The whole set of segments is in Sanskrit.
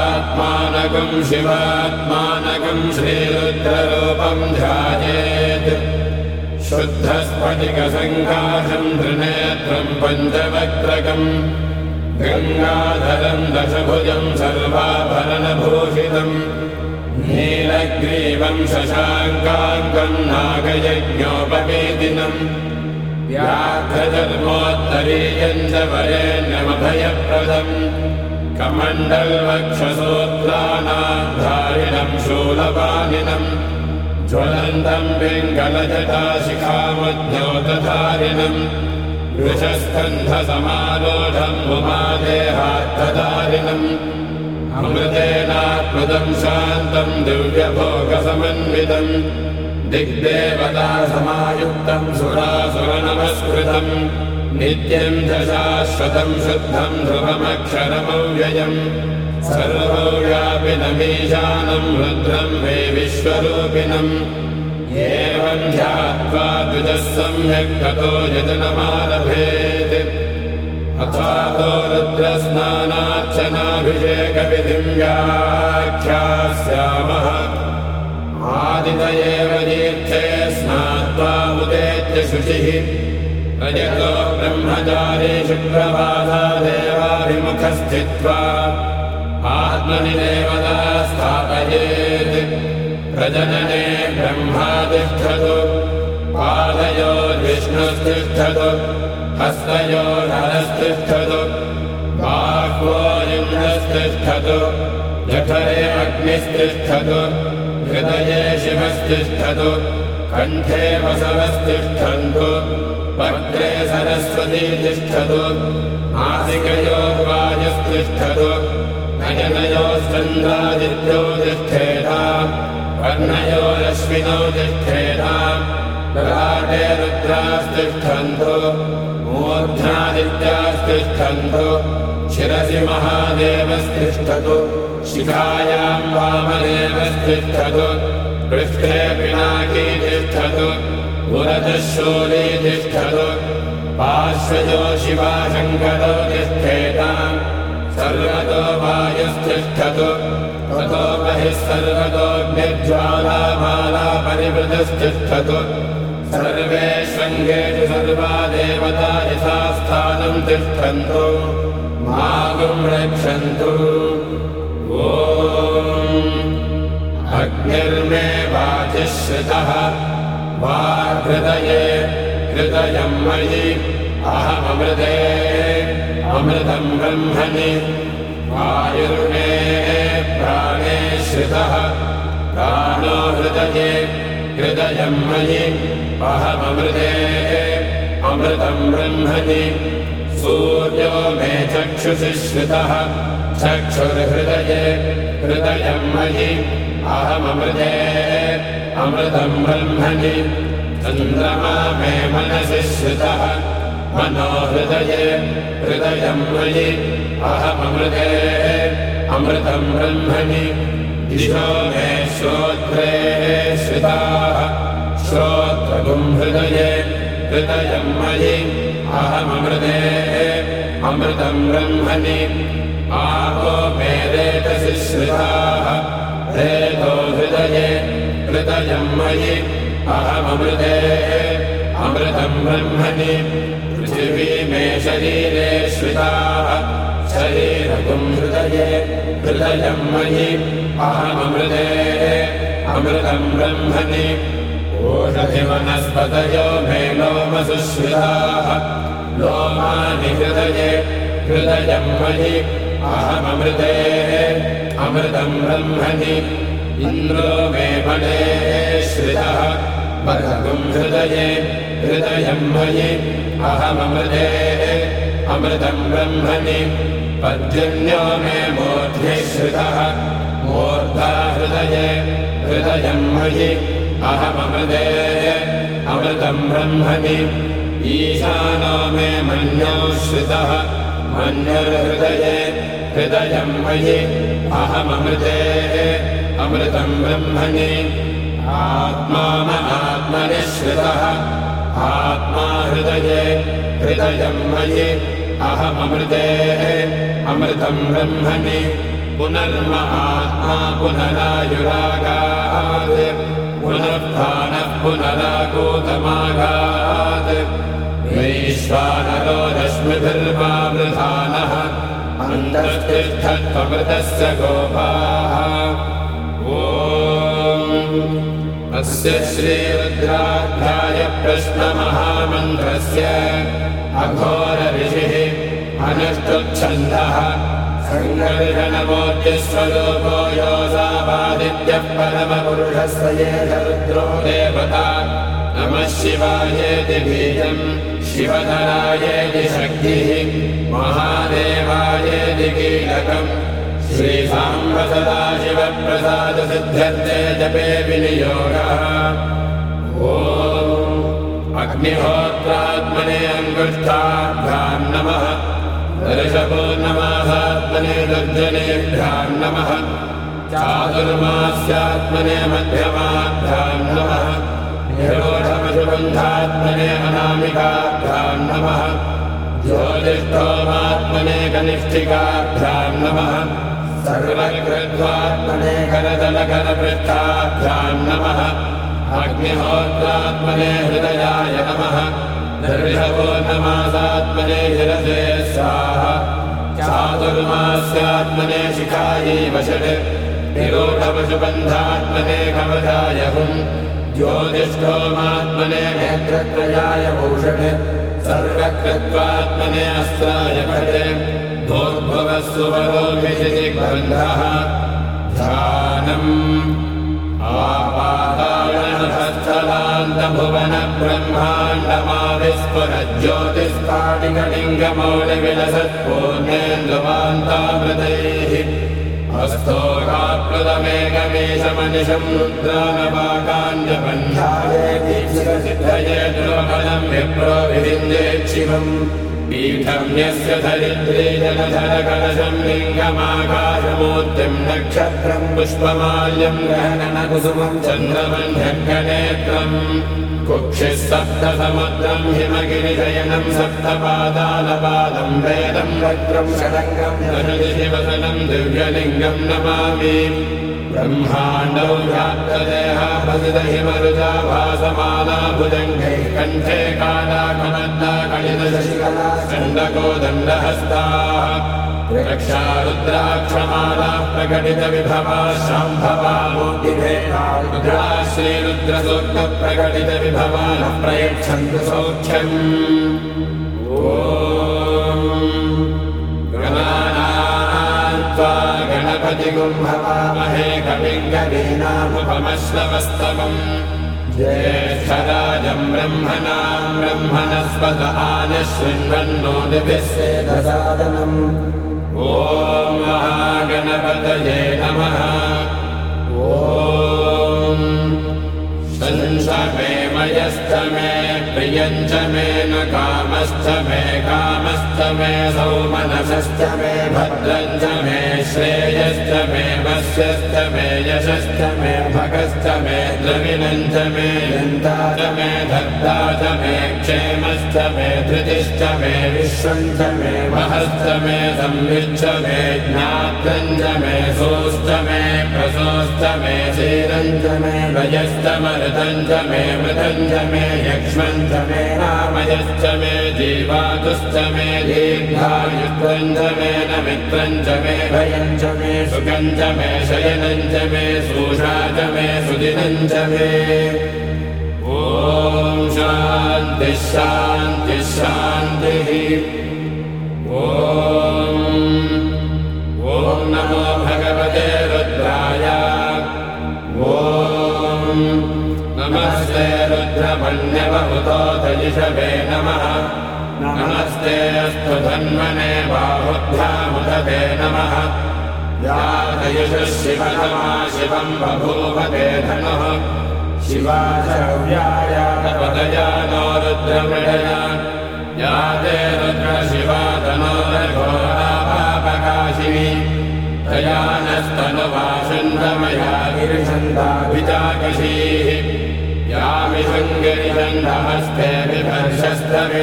आत्मानकं शिवात्मानकं श्रीरुद्ररूपं ध्यायेत् शुद्धस्फटिकसङ्काशं त्रिनेत्रं पञ्चवक्त्रकं गङ्गाधरं दशभुजं सर्वाभरणभूषितं नीलग्रीवं शशाङ्काङ्कं नागयज्ञोपवेदिनं व्याघ्रधर्मोत्तरीयं च वरेण्यमभयप्रदम् कमण्डलवक्षसूत्राणाधारिणं शूलपाणिनं ज्वलन्तं पिङ्गलजटाशिखामद्योतधारिणं वृषस्कन्धसमारूढं उमादेहार्थधारिणम् अमृतेनात्मदं शान्तं दिव्यभोगसमन्वितं दिग्देवतासमायुक्तं सुरासुरनमस्कृतं नित्यं च शाश्वतं शुद्धं ध्रुवमक्षरमव्ययम् सर्वव्यापिनमीशानं रुद्रं वै विश्वरूपिणम् एवं ध्यात्वा द्विजः सम्यक् ततो यजनमारभेत् अथातो रुद्रस्नानार्चनाभिषेकविधिं व्याख्यास्यामः आदितयेव तीर्थे स्नात्वा उदेत्य शुचिः रजतो ब्रह्मचारी शुक्रवासा देवाभिमुखस्थित्वा आत्मनि देवता स्थापयेत् प्रजनने ब्रह्मा तिष्ठतु पादयोर्विष्णुस्तिष्ठतु हस्तयोर्हरस्तिष्ठतु बाह्वोरिन्द्रस्तिष्ठतु जठरे अग्निस्तिष्ठतु हृदये शिवस्तिष्ठतु कण्ठे वसवस्तिष्ठन्तु वक्त्रे सरस्वती तिष्ठतु नासिकयोर्वायुस्तिष्ठतु नयनयोश्चन्द्रादित्यो तिष्ठेताम् कर्णयोरश्विनौ तिष्ठेताम् ललाटे रुद्रास्तिष्ठन्तु मूर्ध्नादित्यास्तिष्ठन्तु शिरसि महादेवस्तिष्ठतु शिखायां वामदेवस्तिष्ठतु पृष्ठे पिनाकी तिष्ठतु पुरतः शूली तिष्ठतु पार्श्वजो शिवाशङ्करो तिष्ठेताम् सर्वतो वायुस्तिष्ठतु ततो बहिः सर्वतोऽग्निज्वालामाला परिवृतस्तिष्ठतु सर्वेष्वङ्गेषु सर्वा देवता यथास्थानं तिष्ठन्तु मागुं रक्षन्तु ॐ अग्निर्मे वाचिश्रितः वाहृदये हृदयं मयि अहममृते अमृतं ब्रह्मणि वायुर्मे प्राणे श्रितः प्राणो हृदये हृदयं मयि अहममृते अमृतं ब्रह्मणि सूर्यो मे चक्षुषि श्रितः चक्षुर्हृदये हृदयं मयि अहममृते अमृतं ब्रह्मणि चन्द्रमा मे मनसि श्रितः मनो हृदये हृदयं मयि अहममृते अमृतं ब्रह्मणि दिशो मे श्रोत्रे श्रिताः श्रोत्रगुं हृदये हृदयं मयि अहममृते अमृतं ब्रह्मणि आपो मे रेतसि श्रिताः रेतो हृदये हृदयं मयि अहममृते अमृतं ब्रह्मणि पृथिवी मे शरीरे श्रिताः शरीरगुं हृदये हृदयं मयि अहममृते अमृतं ब्रह्मणि ओषधिवनस्पतयो मे लोमसु श्रिताः लोमानि हृदये हृदयं मयि अहममृते अमृतं ब्रह्मणि इन्द्रो मे बले श्रितः बलगुं हृदये हृदयं मयि अहममृते अमृतं ब्रह्मणि पर्जन्यो मे मूर्ध्नि श्रितः मूर्धा हृदये हृदयं मयि अहममृते अमृतं ब्रह्मणि ईशानो मे मन्यो श्रितः मन्युर्हृदये हृदयं मयि अहममृते अमृतं ब्रह्मणि आत्मानमात्मनि श्रितः आत्मा हृदये हृदयं मयि अहममृते अमृतं ब्रह्मणि पुनर्महात्मा पुनरायुरागात् पुनरुत्थानः पुनरागोतमागात् वैश्वानरो रश्मिभिर्वावृधानः अन्तस्तिष्ठत्वमृतस्य गोपाः अस्य श्रीरुद्राध्याय प्रश्नमहामन्त्रस्य अघोरऋषिः अनुष्टुप्छन्दः सङ्गर्षणमूर्तिस्वरूपो योऽसावादित्यः परमपुरुषस्य एष रुद्रो देवता नमः शिवायेति बीजम् शिवधरायेति शक्तिः महादेवायेति कीलकम् श्रीसाम्ब सदाशिवप्रसादसिद्ध्यर्थे जपे विनियोगः ॐ अग्निहोत्रात्मने अङ्गुष्ठाभ्यां नमः दर्शपूर्णमासात्मने दर्जनेभ्यां नमः चातुर्मास्यात्मने मध्यमाभ्यां नमः निरोधमशुबन्धात्मने अनामिकाभ्यां नमः ज्योतिष्ठोमात्मने कनिष्ठिकाभ्यां नमः सर्वकृत्वात्मने करतलकरपृष्ठाभ्यां नमः अग्निहोत्रात्मने हृदयाय नमः दर्शपूर्णमासात्मने शिरसे स्वाहा चातुर्मास्यात्मने शिखायै वषट् निरोधपशुबन्धात्मने कवचाय हुम् ज्योतिष्ठोमात्मने नेत्रत्रयाय भूषट् सर्वकृत्वात्मने अस्त्राय भटे भोर्भुवस्सुवरोमिषितिग्बन्धः ध्यानम् आपातालनहस्तलान्तभुवनब्रह्माण्डमाविस्फुरज्योतिस्फाटिकलिङ्गमौलिविलसत्पूर्णेन्दुवान्तामृतैः हस्तोकाप्लुतमेकमेशमनिशं रुद्रानपाकाञ्जबन्धाये दीक्षितसिद्धये द्रुवफलं विप्रो विविन्देच्छिवम् पीठं यस्य धरित्रे जनधरकलशं लिङ्गमाकाशमूर्तिं नक्षत्रं पुष्पमाल्यं गहनकुसुमं चन्द्रमन्ध्यनेत्रम् कुक्षिः सप्तसमुद्रं हिमगिरिशयनं सप्तपादालपादं वेदं वक्त्रं षडङ्गं दशदिशिवसनं दिव्यलिङ्गं नमामि ब्रह्माण्डौ व्याप्तदेहापतितहिमरुजा भासमाला भुजङ्गैः कण्ठे कालाकमद्दा कलितशशिकला चण्डकोदण्डहस्ताः रक्षा रुद्राक्षमाला प्रकटितविभवा शाम्भवा मूर्तिभेदा रुद्रा श्रीरुद्रसूक्तप्रकटितविभवा न प्रयच्छन्तु सौख्यम् गणपतिगुं भवामहे कविं कवीनामुपमश्रवस्तमम् ज्येष्ठराजं ब्रह्मणां ब्रह्मणस्पत आनशृण्वन्नोतिभिः सेदसादनम् ॐ महागणपतये नमः ॐ संशमे मयश्च मे प्रियञ्च मे न कामश्च मे कामश्च मे सौमनसश्च मे भद्रञ्च मे श्रेयश्च मे वस्यश्च मे यशश्च मे भगश्च मे द्रविणञ्च मे यन्ता च मे धर्ता च मे क्षेमश्च मे धृतिश्च मे विश्वञ्च मे महश्च मे संविच्च मे ज्ञात्रञ्च मे सोश्च मे प्रसोश्च मे क्षीरञ्च मे रजश्च मरुतञ्च मे मृतञ्च मे यक्ष्मञ्च मे रामयश्च मे जीवातुश्च मे दीर्घायुत्वञ्च मे नमित्रञ्च मे भयञ्च मे सुखञ्च मे शयनञ्च मे सूषा च मे सुदिनञ्च मे ॐ शान्तिः शान्तिः शान्तिः ॐ नमो भगवते रुद्राय ॐ नमस्ते रुद्रमन्यवहुतोतयिषवे नमः नमस्ते अस्तु धन्वने बाहुभ्यामुदते नमः या तयुषः शिवतमा शिवं बभूवते धनुः शिवा शव्याया तपदया नो रुद्रमृडया या ते रुद्रशिवा तनोरघोरापापकाशिनी तया नस्तनुवासन्दमया गिरिशन्दाभिजाकशीः यामिषङ्गिरिशन्धहस्ते बिभर्षस्तवे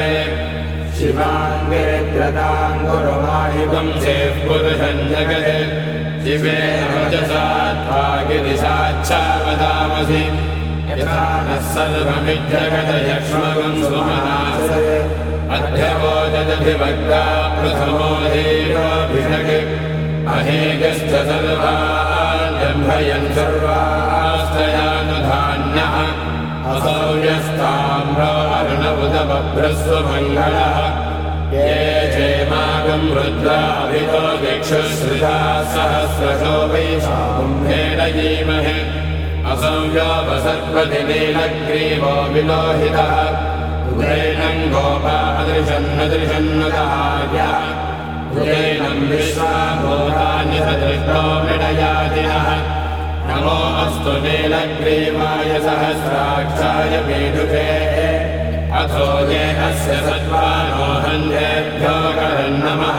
शिवाङ्गिरिद्रताङ्गुरुमाहिवंसेः पुरुषं जगत् दिवेन वचसात्वागिरिशाच्छा वदामसि यथा नः सर्वमिज्जगदयक्ष्मगं सुमनासे अध्यवोजदधिवक्ता प्रथमो देवाभिषक् अहेगश्च सर्वाण्यभयन् सर्वास्तयानुधान्यः असौ यस्ताम्रो अर्णवुदबभ्रस्वमङ्गलः ये चेमागं रुद्राभितो दिक्षुश्रिता सहस्रशो वैशाकुम्भेन जीमहे असौ योपसर्पतिनीलग्रीवो विलोहितः उदैनं गोपादृशन्नदृशन्नतहार्यः उदैनं विश्वाभूतानि सदृष्टो मृडयादिनः नमो अस्तु नीलग्रीवाय सहस्राक्षाय मेढुके अथो ये अस्य सत्त्वानो हन्येभ्यो करन्नमः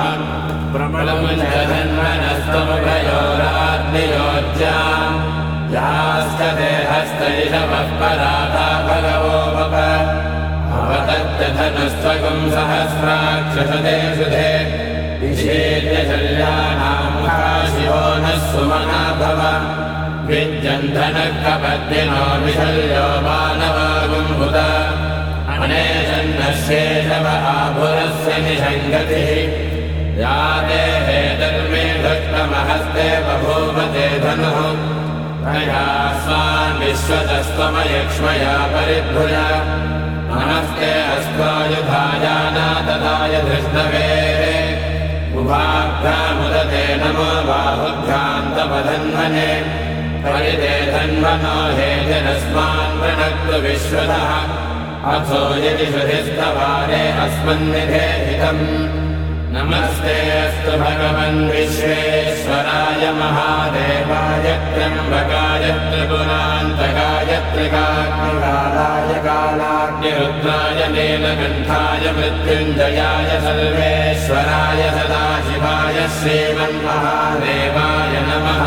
प्रबलमुञ्चधन्वनस्तमुभयोराग्नियोज्याम् याश्च देहस्तैषवः पराता भगवोपप अवतत्यधनुस्त्वगं सहस्राक्षशते सुधे विषेद्यशल्यानां मुखा शिवो नः सुमना भव विद्यन्धनः कपद्दिनो विशल्यो मानवागुम्भुत अनेशन्नस्येषव आभुरस्य निषङ्गतिः या देहे धर्मे धृष्टमहस्ते बभूवते धनुः तयास्मान् विश्वतस्त्वमयक्ष्मया परिभुजा नमस्ते अस्त्वायुधायानातदाय धृष्णवे उभाभ्यामुदते नमो बाहुभ्यान्तपधन्वने परिते धन्वनो हेतिरस्मान् वृणक्तु विश्वतः अथो यदि श्रुतिस्तवारे अस्मन्निधेहितम् नमस्ते अस्तु भगवन् विश्वेश्वराय महादेवाय त्र्यम्बकाय त्रिपुरान्तकाय त्रिकाग्निकालाय कालाग्निरुद्राय नीलकण्ठाय मृत्युञ्जयाय सर्वेश्वराय सदाशिवाय श्रीमन्महादेवाय नमः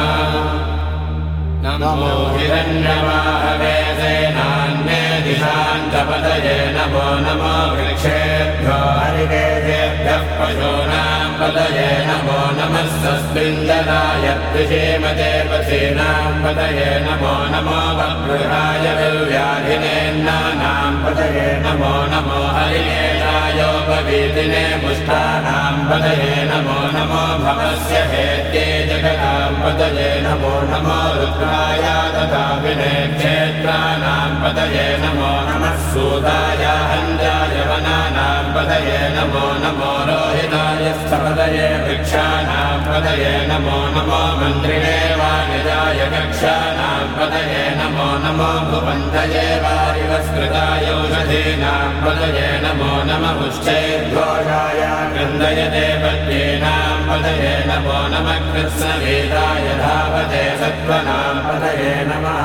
नमो हिरण्यवाहवे सेनान्ये दिशान्तपतये नमो नमो वृक्षेभ्यो हरिकेशेभ्यः पशूनां पतये नमो नमः सस्मिञ्जनाय द्विषीमते पथीनां पतये नमो नमो वक्रुहाय विव्याधिनेन्नानां पतये नमो नमो हरिकेशायोपवीतिने पुष्टानां पतये नमो नमो भवस्य हेत्ये जगतां पतये नमो नमो रुद्राय तथा विने क्षेत्राणां पतये नमो नमः सूताय हञ्जाय वनानां पतये नमो नमो रोहिताय स्थपतये वृक्षाणां पतये नमो नमो मन्त्रिणे वाणिजाय कक्षाणां पतये नमो नमो भुवन्तये वारिवस्कृताय औषधीनां पतये नमो नमः उच्चैर्घोषाय क्रन्दयते पद्येनां पतये नमो नमः कृत्स्नवेदाय धावते सत्त्वनां पतये नमः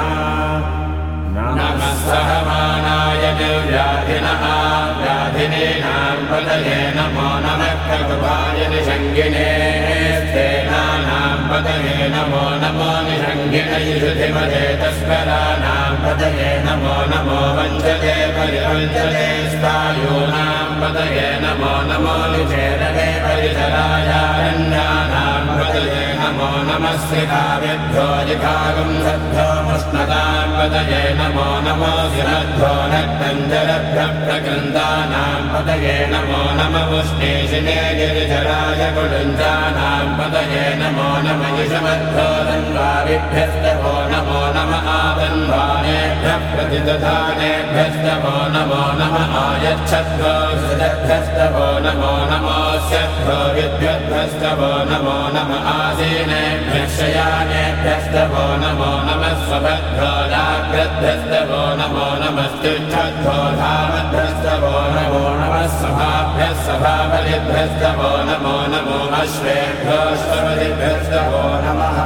नमः सहमानाय निर्व्याधिनः व्याधिनीनां पतये नमो नमः खगुभाय निषङ्गिने स्थेनानां पतये नमो नमो निषङ्गिनैषुधिमते तस्कराणां पतये नमो नमो वञ्चते परिवञ्चते स्थायूनां पतये नमो नमो निचेरवे परिसरायारण्यानां पतये नमो नमः श्रिताभ्यो जिघागं सद्भ्यो मुष्णतां पतये नमो नमो शिरद्भ्यो नक्तञ्जलभ्यः प्रकृन्तानां पतये नमो नमः उष्णेशिने गिरिधराय कुलुञ्जानां पतये नमो नमः युषमद्भ्यो तन्वाभिभ्यस्तभो नमो नमः आतन्वानेभ्यः प्रतिदधानेभ्यस्तभो नमो नमः आयच्छद्भ्यो सृजद्भ्यस्तभो नमो नमोऽस्यद्भ्यो विद्युद्भ्यस्तभो नमो नमः आसीनेभ्यः शयानेभ्यस्तभो नमो नमः स्वभद्भ्यो जाग्रद्भ्यस्तभो नमो नमस्तिष्ठद्भ्यो धावद्भ्यस्तभो नमो नमः सभाभ्यः सभापतिभ्यस्तभो नमो नमो अश्वेभ्यो अश्वपतिभ्यस्तभो नमः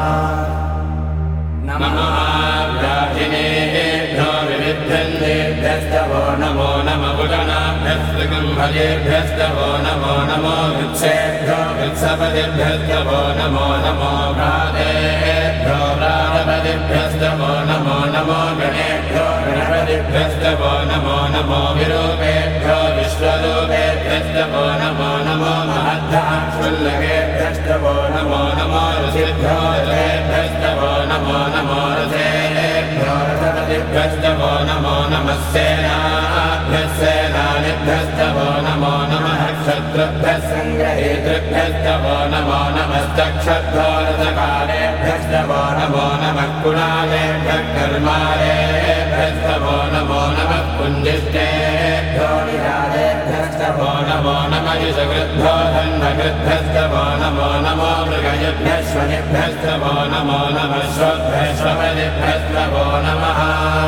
नमः व्याधिनेभ्यो विविध्यन्तेभ्यस्तभो नमो नमः पुजनाभ्यस्तगम्भजेभ्यस्तभो नमो नमो वृक्षेभ्यो वृक्षपतिभ्यस्तभो नमो नमो भ्रातेभ्यो भ्रातपतिभ्यस्तभो नमो नमो गणेभ्यो गणपतिभ्यस्तभो नमो नमो विरूपेभ्यो विश्वरूपेभ्यस्तभो नमो नमो महद्धाक्षुल्लकेभ्यस्त रथेभ्यस्तवो नमो नमो ऋषिभ्यो रथेभ्यस्तवो नमो नमो रथेभ्यो रथपतिभ्यस्तवो नमो नमः सेनाभ्यः सेनानिभ्यस्तवो नमो नमः क्षत्रुभ्यः सङ्ग्रहेतृभ्यस्तवो नमो नमस्तक्षभ्यो रथकालेभ्यस्तवो नमो नमः कुणालेभ्यः कर्मालेभ्यस्तवो नमो नमः पुञ्जिष्टेभ्यो निरालेभ्यस्तवो नमो नमः यशकृद्भ्यो धन्वकृद्भ्यस्तवो नमो नमो मृगयभ्यः श्वनिभ्यस्तवो नमो नमः श्वभ्यः श्वपदिभ्यस्तवो नमः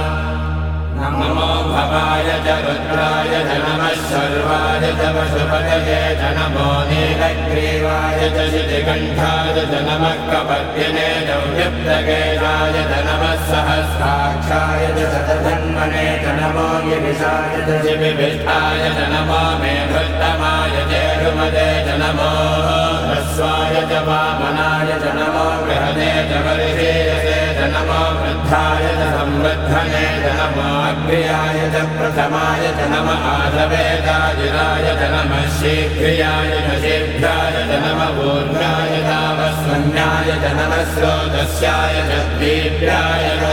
नमो भवाय च रुद्राय च नमः शर्वाय च पशुपतये च नमो नीलग्रीवाय च शितिकण्ठाय च नमः कपर्दिने च व्यप्तकेशाय च नमः सहस्राक्षाय च शतधन्वने च नमो गिरिशाय च शिबिभिष्ठाय च नमो मेघोत्तमाय चेरुमदे च नमो ह्रस्वाय च वामनाय च नमो बृहदे च वर्षीयसे च नमो वृद्धाय च संवृद्धने च नमो अग्र्याय च प्रथमाय च नमः आधवेदाजिराय च नमः शीघ्रियाय च शीघ्राय च नमः ऊर्ध्वाय तावस्वन्याय च नमः स्रोतस्याय च दीप्याय च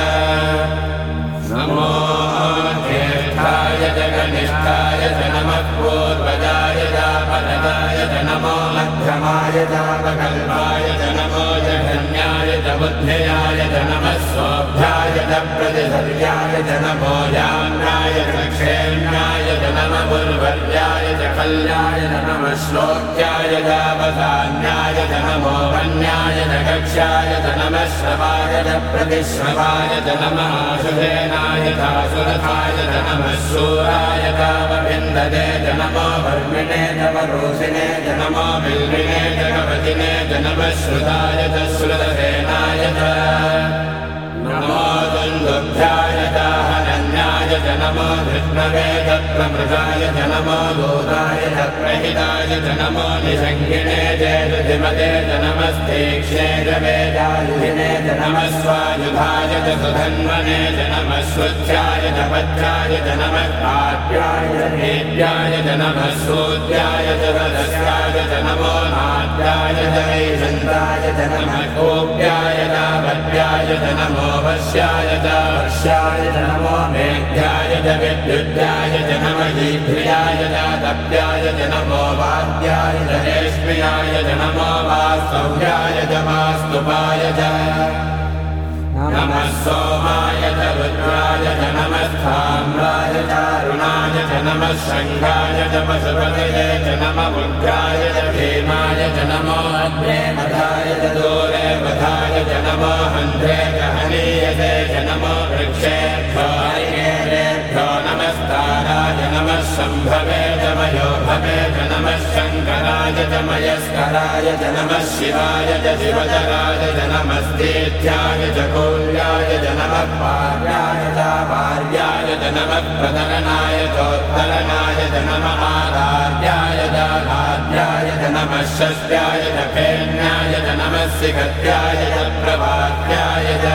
नमो ज्येष्ठाय च कनिष्ठाय च नमः पूर्वजाय च परदाय च नमो मध्यमाय च अपकल्पाय च नमो जघन्याय च बुद्ध्याय च नमः सोऽभ्याय च प्रतिधर्याय च नमो याम्नाय च क्षेम्याय च नमः पुर्वर्याय च कल्याय च नमः श्लोक्याय च अवधान्याय च नमो वन्याय च कक्ष्याय च नमः श्रवाय च प्रतिश्रवाय च नमः आशुसेनाय च सुरथाय च नमः शूराय तावभिन्दते च नमो वर्मिणे च वरोसिने च नमो बिल्विने च कवचिने च नमः श्रुताय च श्रुतसेनाय च नमो दुन्दुभ्याय च हनन्याय च नमो धृष्णवे च प्रमृगाय च नमो दूताय च प्रहिताय च नमो निषङ्गिने च धृतिमते च नमस्तीक्ष्णे च वेदायुधिने च नमः स्वायुधाय च सुधन्वने च नमः स्वच्छाय च पच्छाय च नमः काव्याय च देव्याय च नमः सूत्याय च सदस्याय च नमो नाट्याय च वैशन्ताय च नमः कोप्याय च वद्याय च नमो वश्याय च वर्ष्याय च नमो मेघ्याय च विद्युद्याय च नमः शीघ्रियाय च तप्याय च नमो वाद्याय च रेश्म्याय च नमो वास्तव्याय च वास्तुपाय च नमः सोमाय च रुद्राय च नमः स्थाम्राय च अरुणाय च नमः शङ्खाय च पशुपतये च नमः उग्राय च भीमाय च नमो अग्रे मधाय च दूरे मधाय च नमो हन्ध्रे च हनीयते च नमो वृक्षेभ्यो हरिकेभ्यो नमस्ताराय नमः शम्भवे च मयोभवे च नमः शङ्कराय च मयस्कराय च नमः शिवाय च शिवतराय च नमस्तीर्थ्याय च कौल्याय च नमः पार्याय च पार्याय च नमः प्रतरणाय चोत्तरणाय च नमः आराध्याय च आराध्याय च नमः षष्ट्याय च फेन्याय च नमः शिखत्याय च प्रभात्याय च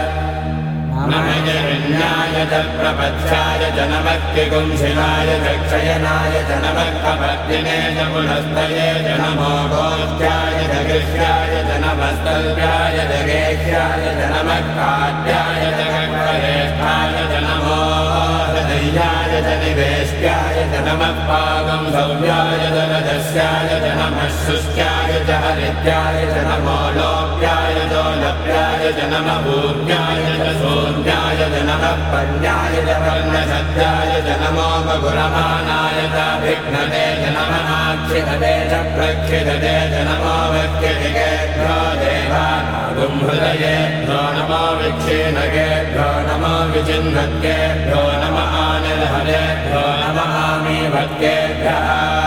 नमः गिरिण्याय च प्रपथ्याय च नमः किकुंशिलाय च क्षयनाय च नमः कपर्दिने च पुनस्तये च नमो गोष्ठ्याय च गृह्याय च नमः स्तल्भ्याय च गेह्याय च नमः काट्याय च कक्ष्येष्ठाय च नमो हृदयाय च निवेष्ट्याय च नमः पागं सौव्याय च रजस्याय च नमः शुष्क्याय च हरिद्याय च नमो लोप्याय च लप्याय च नमः भूम्याय च शून्याय च नमः पर्ण्याय च पर्णशद्याय च नमो बगुरमानाय च विघ्नते च नमः आक्षिधते च प्रक्षिधते च नमो वक्यधिकेभ्यो देवानागुं हृदयेभ्यो नमो विक्षीणकेभ्यो नमो विचिह्नकेभ्यो नमः आनिर्हरेभ्यो नमः आमीभक्तेभ्यः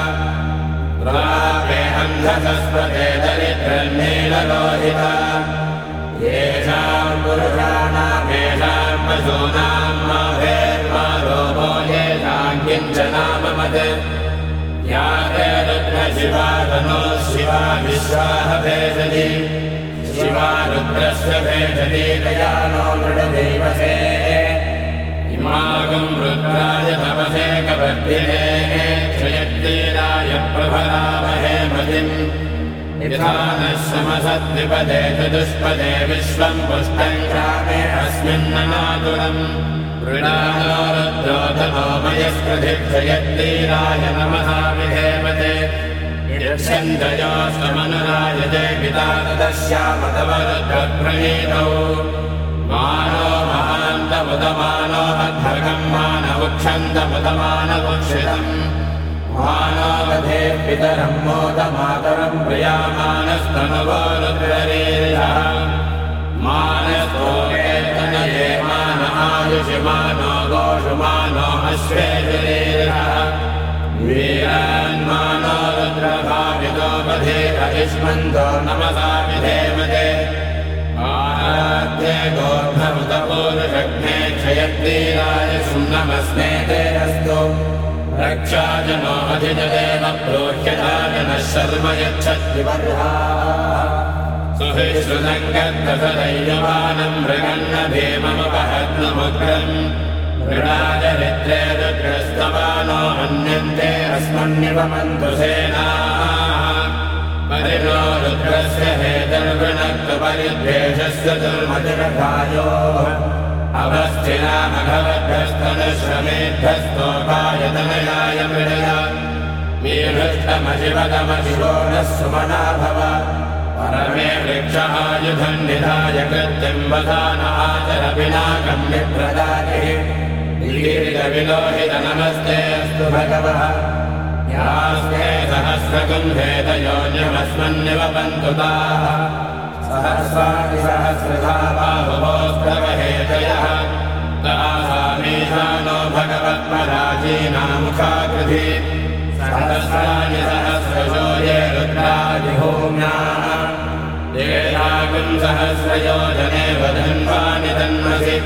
प्रापेऽन्धसस्पते दरिद्रन्नीललोहिता येषां पुरुषाणामेषां पशूनां माभेर्मा रोमो येषां किञ्चनाममत् या ते रुद्रशिवा तनोः शिवा विश्वाः भेषति शिवा रुद्रस्य भेषति दयानो मृडदेवसे इमागं रुद्राय तपसे कपर्दिने क्षयत्रीराय प्रभरामहे मतिम् यथा नः समसद्विपदे चतुष्पदे विश्वम् पुष्टम् ग्रामे अस्मिन्ननातुरम् वृणानो रुद्रोधनो मयस्कृधिक्षयत्तीराय नमः विधेमते यच्छन्दयोस्तमनुरायजे पिता तस्यामतवरुद्रप्रणीतौ मानो महान्तमुदमानो अध्वगम् मानवुक्षन्तमुदमानवुक्षितम् मानो वधे पितरम् मोदमातरम् प्रियामानस्तनुवो रुद्ररीर्यः मानस्तोकेतनये मान आयुषि मानो गोषु मानो अश्वेजुरीर्यः वीरान्मानो रुद्रभावितो वधेर इष्मन्तो नमसा विधेमते आराध्ये गोर्धमुतपूरुषघ्ने क्षयत्तीराय सुम्नमस्मे ते अस्तु रक्षाजनो अधिजदेव प्रोह्यताजनः शर्म यच्छद्विवर्हाः सुहिश्रुतम् गद्धसदैयमानम् मृगन्न भीममुपहत्नमुग्रम् मृडाचरित्रे रुद्रस्तवानो हन्यन्ते अस्मन्निवमन्तु सेनाः परिणो रुद्रस्य हेतर्वृणक्तपरिद्वेषस्य दुर्मतिरथायोः अवस्थिनामघवद्भस्तनश्रमेभ्यस्तोकायतनयाय मृडय मीहृष्टमशिवतमशिवो नः सुमना भव परमे वृक्षायुधम् निधाय कृत्यम् वधान आचर पिनाकम् विप्रदानिः लीलितविलोहित नमस्ते अस्तु भगवः यास्ते सहस्रकुम्भेदयोन्यमस्मन्निवपन्तु ताः सहस्राणि सहस्रधा बाहुभोस्तवहेतयः तासामीशानो भगवत्पराजीनामुखाकृति सहस्राणि सहस्रशो ये रुद्रादिभूम्याः येषाकुम् सहस्रयोजने वधन्वानि तन्मसि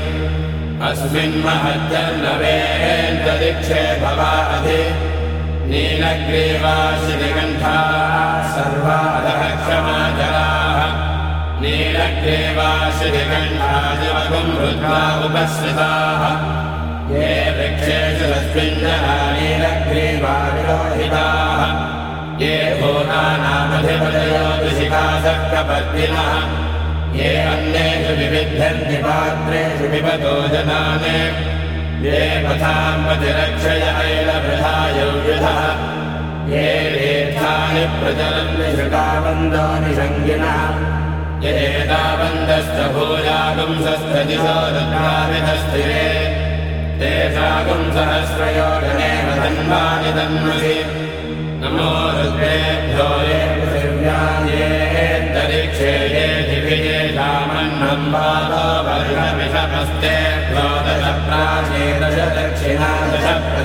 अस्मिन्महत्यर्नवेन्तरिक्षे भवाधि नीलग्रीवाशिनिकण्ठाः सर्वादः क्षमाचराः नीलग्रीवाशिनिकण्ठादिवगुम् रुद्रा उपस्थिताः ये वृक्षेषु तस्मिञ्जना नीलग्रीवाविलोहिताः ये भूतानामधिपतयो दिशिकाशक्कपत्तिनः ये अन्येषु विविध्यन्ति पात्रेषु पिबतो जनान् ये पथाम् प्रतिरक्षय ऐलवृथा यौयुधः ये तीर्थानि प्रचलन्ति श्रुतावन्दो निषङ्गिनः यदेतावन्दश्च भूयागुंसस्तदिशो रुद्राविधस्थिरे तेषागुम् सहस्रयोजने वधन्वानि तन्मसि नमो रुद्रेभ्यो ये पृथिव्यायेऽन्तरिक्षे ये दिविजेषामन्नम् वातो वर्षमिषमस्तेभ्यो दश प्राचीदश दक्षिणा दश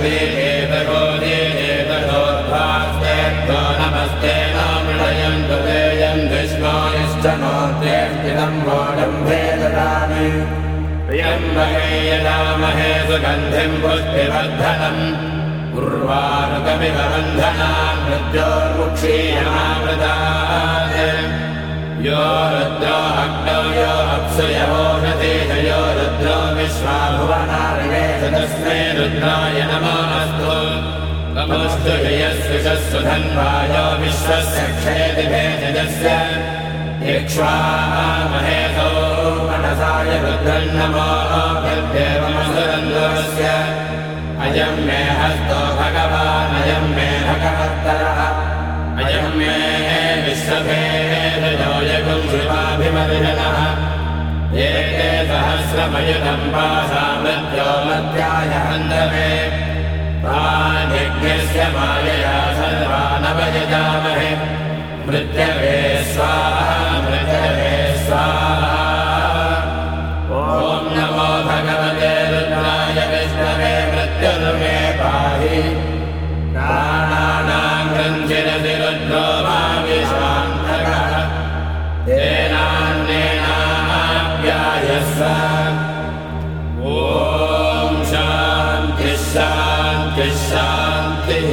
प्रतीकेतगोदीकेतशोद्भास्तेभ्यो नमस्ते नो मृडयन्तु ते यन्धिष्मो यश्च नोऽस्तिदम् वोडम्भे ददामि प्रियम्बके यजामहे सुगन्धिम् पुष्टिवर्धनम् उर्वारुकमिव बन्धनान् मृत्योर्मुक्षीयमावृतात् यो रुद्रो अग्नौ यो अप्सु यवोषधीश यो रुद्रो विश्वा भुवनानिवेश तस्मै रुद्राय नमो अस्तु नमोऽस्तु यस्विषस्सु धन्वायो विश्वस्य क्षेति भेषजस्य इक्ष्वामहेतो मनसाय रुद्रम् नमो प्रत्येवमसुरन्दुरस्य अयम् मे हस्तो भगवान् अयम् मे भगवत्तरः अयम् मे विश्वभेदयो यगुम् शिवाभिमर्शनः एते सहस्रमयुधम् पाशामृत्यो मध्याय हन्दवे तान्यज्ञस्य मायया सर्वानवयजामहे मृत्यवे स्वाहा मृत्यवे स्वाहा ॐ नमो भगवते रुद्राय विष्णवे मृत्युर्मे पाहि प्राणानां ग्रन्थिरसि रुद्रो मा विश्वान्तकः तेनान्येनाप्यायस्व ॐ शान्तिः शान्तिः शान्तिः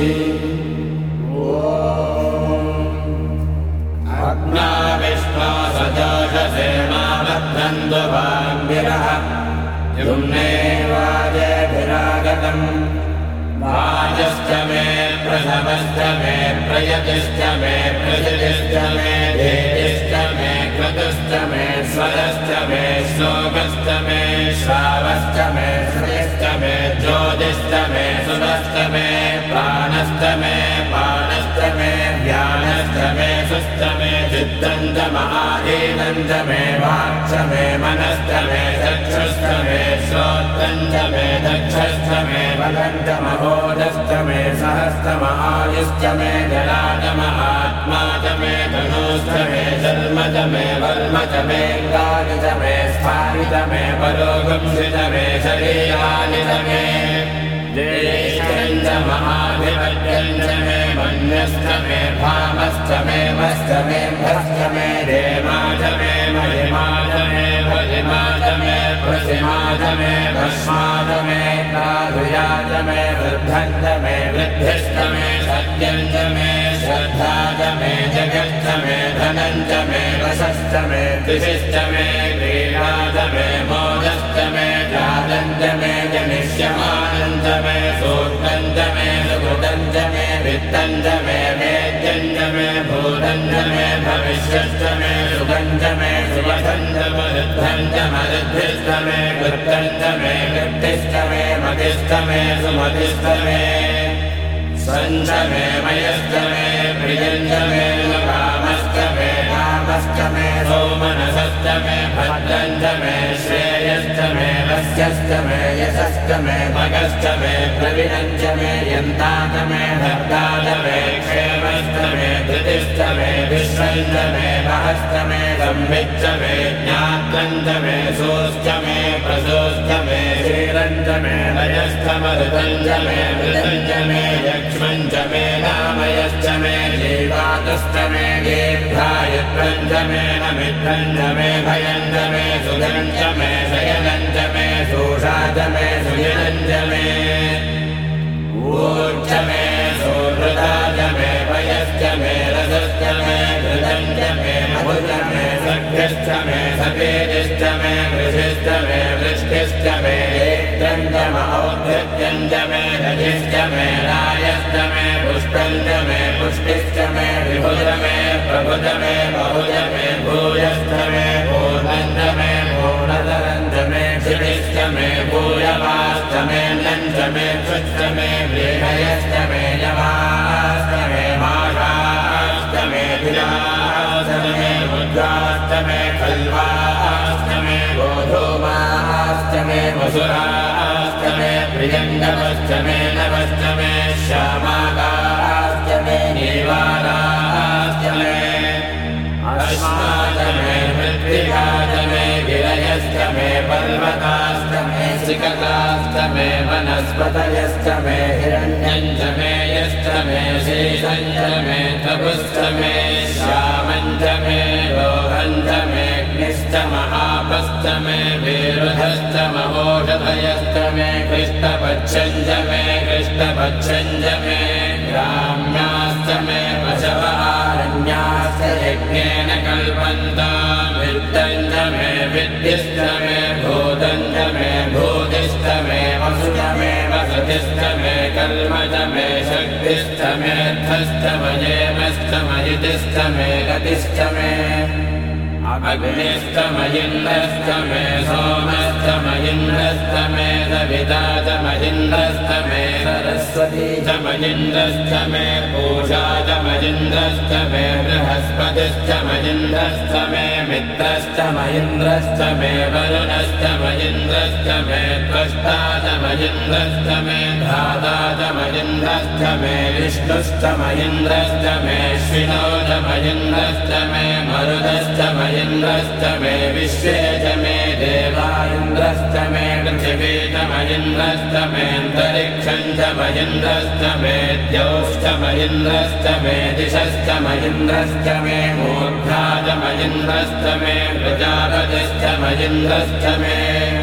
सजोषसेमाबद्धन्तु वाङ्गिरः युम्ने वाजेभिरागतम् वाजश्च मे प्रथमश्च मे प्रयतिश्च मे प्रथितिश्च मे स्वरश्च मे श्लोकश्च मे श्रावश्च मे श्रुतिश्च मे ज्योतिश्च मे सुरश्च मे प्राणश्च मे पाणश्च मे ज्ञानश्च मे सुश्च मे चित्तं च महाधीनं च मे वाक् च मे मनश्च मे चक्षुश्च मे श्रोत्रं च मे दक्षश्च मे बलं च महोदश्च मे सहस्रम आयुश्च मे जलातम आत्मा च मे धनुश्च मे जन्म च मे वर्म च मे गानि च मे स्थानि च मे परोगंसि च मे शरीराणि च मे ज्येष्ठं च महाधिपत्यं च मे मन्यश्च मे भामश्च मे मश्च मे भश्च मे देवा च मे महिमा च मे भजिमा च मे प्रसिमा च मे भस्मा च मे काधुया च मे वृद्धं च मे वृद्धिश्च मे सत्यं च मे श्रद्धा च मे जगच्च मे धनं च मे वशश्च मे कृषिश्च मे क्रीडा च मे मोदश्च मे जातं च मे जनिष्यमानं च मे सूक्तं च मे सुकृतं च मे वित्तं च मे वेद्यं च मे भूतं च मे भविष्यश्च मे सुखं च मे सुवधं च मरुद्धं च मरुद्धिश्च मे कृतं च मे कृत्तिश्च मे मतिश्च मे सुमतिश्च मे स्वं च मे मयश्च मे प्रियं च मे कामश्च मे कामश्च मे सौमनसश्च मे भद्रं च मे श्रेयश्च मे वस्यश्च मे यशश्च मे भगश्च मे प्रवीणं च मे यन्ता च मे भक्ता च मे क्षेमश्च मे धृतिश्च मे विश्वं च मे महश्च मे संविच्च मे ज्ञात्रं च मे सोश्च मे प्रसोश्च मे क्षीरं च मे लयश्च मरुतं च मे मृतं च मे यक्ष्मं च मे नामयश्च मे जीवातश्च मे दीर्घायुत्वं च मे नमित्रं च मे भयं च मे सुखं च मे शयनं च मे शोषा च मे सुजनं च मे ऊर्ज मे सुहृदा च मे भयश्च मे रसश्च मे घृतं च मे मधुश्च मे सख्यश्च मे सतेजश्च मे वृषिश्च मे वृष्टिश्च मे नेत्रं च मौद्धत्यं च मे रजिश्च मे रायश्च मे पुष्पं च मे पुष्टिश्च मे विभुज मे प्रभुज मे बहुज मे भूयश्च मे पूर्णं च मे पूर्णतरं च मे क्षितिश्च मे भूयवाश्च मे नं च मे कृश्च मे व्रीहयश्च मे यवाश्च मे माषाश्च मे धिराश्च मे मुद्राश्च मे खल्वाश्च मे गोधूमाश्च मे वसुराश्च मे प्रियङ्गवश्च मे नवश्च मे श्यामाकाश्च मे नीवालाश्च मे अश्माश्च मे मृत्तिका च मे गिरयश्च मे पर्वताश्च मे शिखराश्च मे वनस्पतयश्च मे हिरण्यं च मे यश्च मे शेषं च मे तपुश्च मे श्यामं च मे लोहं च मे अग्निश्च महापश्च मे विरुधश्च महोषधयश्च मे कृष्णपक्षं च मे कृष्णपक्षं च मे ग्राम्याश्च मे पशवहारण्याश्च यज्ञेन कल्पन्ताम् वित्तं च मे विद्युश्च मे भूतं च मे भूतिश्च मे वसुश्च मे वसतिश्च मे कर्म च मे शक्तिश्च मे अर्थश्च मयेमश्च मयितिश्च मे गतिश्च मे अग्निश्च मयिन्द्रश्च मे सोमश्च मयिन्द्रश्च मे सविता च मयिन्द्रश्च मे सरस्वती च मयिन्द्रश्च मे पूषा च मयिन्द्रश्च मे बृहस्पतिश्च मयिन्द्रश्च मे मित्रश्च मयिन्द्रश्च मे वरुणश्च मयिन्द्रश्च मे त्वष्टा च मयिन्द्रश्च मे धाता च मयिन्द्रश्च मे विष्णुश्च मयिन्द्रश्च मे श्विनो च मयिन्द्रश्च मे मरुदश्च मयिन्द्रश्च मे विश्वे च मे देवा इन्द्रश्च मे पृथिवी च मयिन्द्रश्च मे अन्तरिक्षं च मयिन्द्रश्च मे द्यौश्च मयिन्द्रश्च मे दिशश्च मयिन्द्रश्च मे मूर्धा च मयिन्द्रश्च मे प्रजापतिश्च मयिन्द्रश्च मे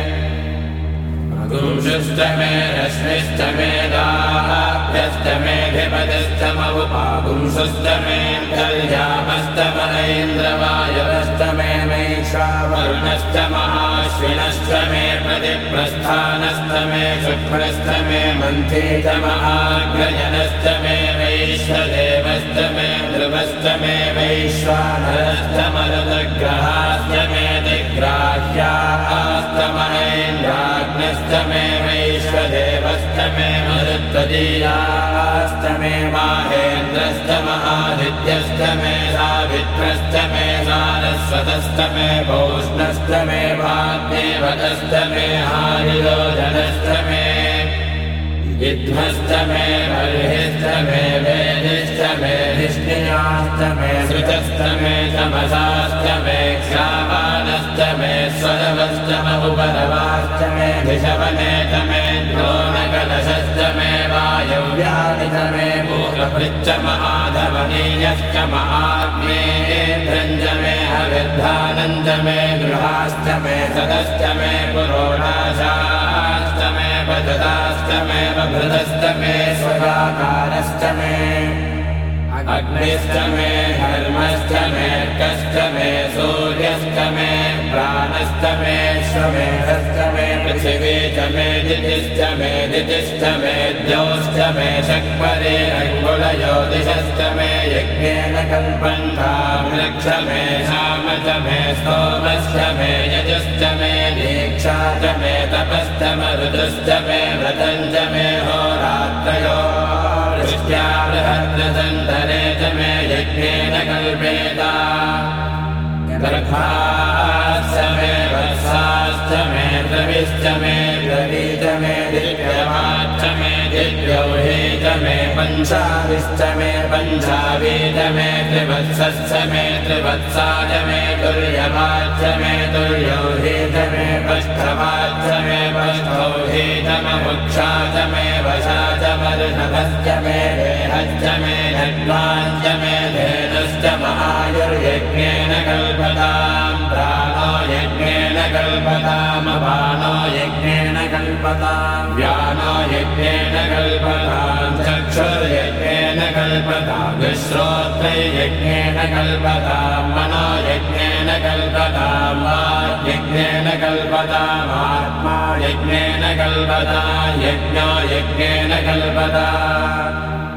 गुंशुश्च मे रश्मिश्च मे दाभ्यश्च मे धिपतिश्च मवुपागुंशुश्च मे कल्यामश्च महेन्द्रवायवश्च मे वैश्वावरुणश्च महाश्विनश्च मे प्रतिप्रस्थानश्च मे शुक्रश्च मे मन्त्री च महाग्रजनश्च मे वैश्वदेवश्च मे ध्रुवश्च मे वैश्वानरश्च मरुदग्रहाश्च मे ग्राह्यास्तमहेन्द्राग्नश्च मे वैश्वदेवश्च मे मरुत्वदीयाश्च मे माहेन्द्रश्च महादित्यश्च मे सावित्रश्च मे सारस्वतश्च मे पौष्णश्च मे भाग्यवतश्च मे हारियोजनश्च मे विध्वश्च मे बर्हिश्च मे वेदिश्च मे धिष्णियाश्च मे श्रुतश्च मे तमसाश्च मे क्षामानश्च मे स्वरवश्च बहुपरवाश्च मे धिषवनेच मे द्रोणकलशश्च मे वायव्यानिच मे भूतभृच्च महाधवनीयश्च महाग्नेभ्रञ्च मे हविर्धानञ्च मे गृहाश्च मे सदश्च मे पुरोणाशाश्च मे पजदाश्च मे बभृतश्च मे स्वगाकारश्च मे अग्निश्च मे धर्मश्च मे कश्च मे सूर्यश्च मे प्राणश्च मे श्वमेधश्च मे पृथिवी च मे दितिश्च मे दितिश्च मे द्यौश्च मे शक्परे अङ्गुलयोदिशश्च मे यज्ञेन कल्पन्तामृक्ष मे शाम च मे स्तोमश्च मे यजश्च मे दीक्षा च मे तपश्च मरुतश्च मे व्रतं च मे होरात्रयो वृष्ट्या बृहद्रतन्तरे च मे यज्ञेन कल्पेता गर्भाश्च मे वत्साश्च मे द्रविश्च मे द्रवी च मे दिव्यमाच्च मे दिव्यौही च मे पञ्चाविश्च मे पञ्चावी च मे त्रिवत्सश्च मे त्रिवत्सा च मे तुर्यवाच्च मे तुर्यौही च मे पष्ठवाच्च मे पष्ठौही च मुक्षा च मे वशा च मरुषभश्च मे देहश्च मे धन्वाञ्च मे धेनुश्च महायुर्यज्ञेन कल्पताम् प्राणो यज्ञेन कल्पताम् अपानो यज्ञेन कल्पताम् व्यानो यज्ञेन कल्पताम् चक्षुर्यज्ञेन कल्पताम् श्रोत्रयज्ञेन कल्पताम् मनो यज्ञेन कल्पताम् वाग्यज्ञेन कल्पताम् आत्मा यज्ञेन कल्पताम् यज्ञो यज्ञेन कल्पताम्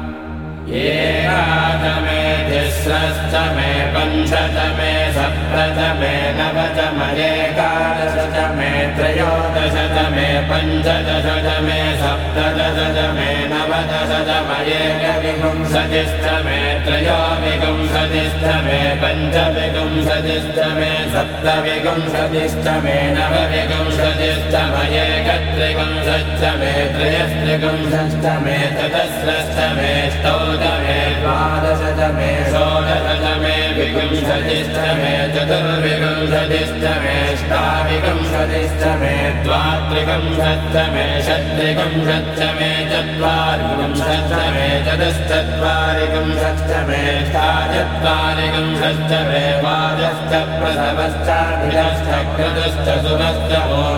एकाच मे तिस्रश्च मे पञ्च च मे सप्त च मे नव च मयेकादश च मे त्रयोदश च मे पञ्चदश च मे सप्तदश च मे नवदश च मयेकविंशतिश्च मे त्रयोविंशतिश्च मे पञ्चविंशतिश्च मे सप्तविंशतिश्च मे नवविंशतिश्च मयेकत्रिविंशश्च मे त्रयस्त्रिविंशश्च मे चतस्रश्च मे मे द्वादश च मे षोडश च मे विंशतिश्च मे चतुर्विंशतिश्च मे अष्टाविंशतिश्च मे द्वात्रिविंशश्च मे षट्त्रिविंशश्च मे चत्वारिविंशश्च मे चतुश्चत्वारिविंशश्च मे अष्टाचत्वारिविंशश्च मे द्वादश्च प्रसवश्चाभिरश्च क्रतुश्च सुभश्च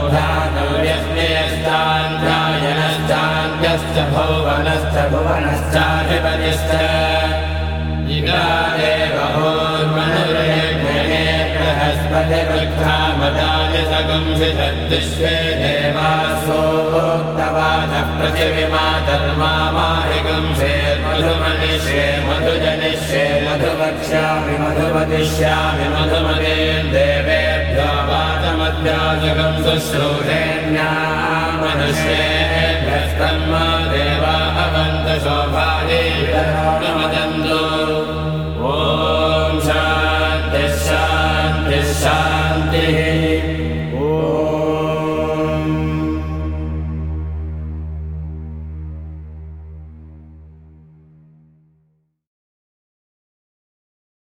ओढानव्यस्यश्चान्ध्यायनश्चान्त्यश्च भुवनश्च भुवनश्चाधिपतिश्च इगादेवहोर्मनुर्यज्ञे बृहस्पतिवृक्षामदाय सगुंसिषद्विश्वे देवासोक्तवाचः पृथिविमातर्मामाहिगुंसेर्मधुमनिष्ये मधुजनिष्ये मधुवक्ष्यामि मधुवदिष्यामि मधुमदे देवेभ्यो वाचमध्याजगं शुश्रूषेण्यामनुष्येभ्यस्तम् देव